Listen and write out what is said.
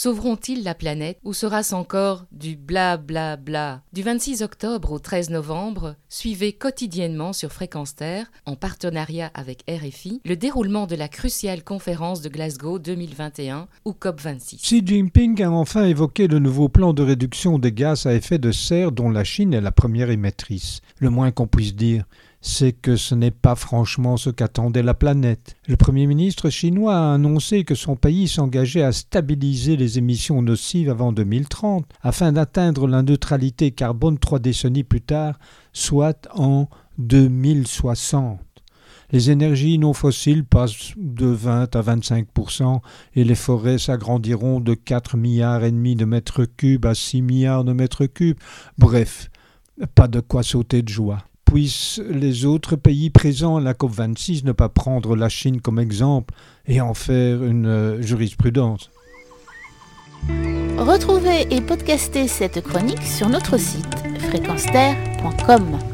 Sauveront-ils la planète ou sera-ce encore du bla bla bla? Du 26 octobre au 13 novembre, suivez quotidiennement sur Fréquence Terre, en partenariat avec RFI, le déroulement de la cruciale conférence de Glasgow 2021 ou COP26. Xi Jinping a enfin évoqué le nouveau plan de réduction des gaz à effet de serre dont la Chine est la première émettrice. Le moins qu'on puisse dire, c'est que ce n'est pas franchement ce qu'attendait la planète. Le Premier ministre chinois a annoncé que son pays s'engageait à stabiliser les émissions nocives avant 2030, afin d'atteindre la neutralité carbone 3 décennies plus tard, soit en 2060. Les énergies non fossiles passent de 20 à 25% et les forêts s'agrandiront de 4,5 milliards de mètres cubes à 6 milliards de mètres cubes. Bref, pas de quoi sauter de joie. Puissent les autres pays présents à la COP26 ne pas prendre la Chine comme exemple et en faire une jurisprudence. Retrouvez et podcastez cette chronique sur notre site fréquenceterre.com.